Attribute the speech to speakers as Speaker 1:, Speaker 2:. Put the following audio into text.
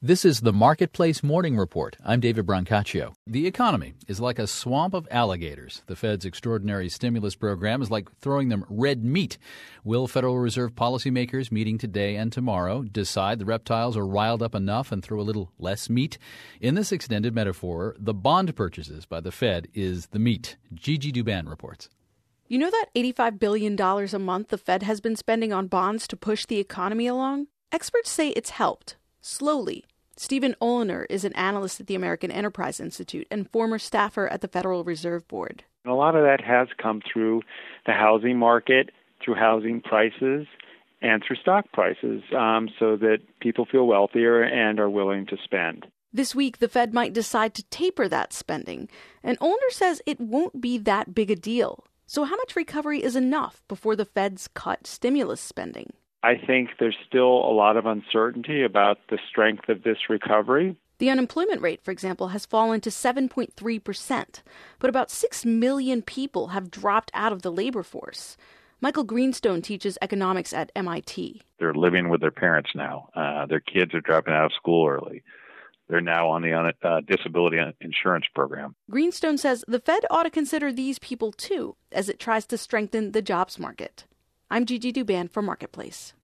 Speaker 1: This is the Marketplace Morning Report. I'm David Brancaccio. The economy is like a swamp of alligators. The Fed's extraordinary stimulus program is like throwing them red meat. Will Federal Reserve policymakers meeting today and tomorrow decide the reptiles are riled up enough and throw a little less meat? In this extended metaphor, the bond purchases by the Fed is the meat. Gigi Douban reports.
Speaker 2: You know that $85 billion a month the Fed has been spending on bonds to push the economy along? Experts say it's helped. Slowly. Stephen Oliner is an analyst at the American Enterprise Institute and former staffer at the Federal Reserve Board.
Speaker 3: A lot of that has come through the housing market, through housing prices, and through stock prices, so that people feel wealthier and are willing to spend.
Speaker 2: This week, the Fed might decide to taper that spending, and Oliner says it won't be that big a deal. So how much recovery is enough before the Feds cut stimulus spending?
Speaker 3: I think there's still a lot of uncertainty about the strength of this recovery.
Speaker 2: The unemployment rate, for example, has fallen to 7.3%, but about 6 million people have dropped out of the labor force. Michael Greenstone teaches economics at MIT.
Speaker 4: They're living with their parents now. Their kids are dropping out of school early. They're now on the disability insurance program.
Speaker 2: Greenstone says the Fed ought to consider these people, too, as it tries to strengthen the jobs market. I'm Gigi Douban for Marketplace.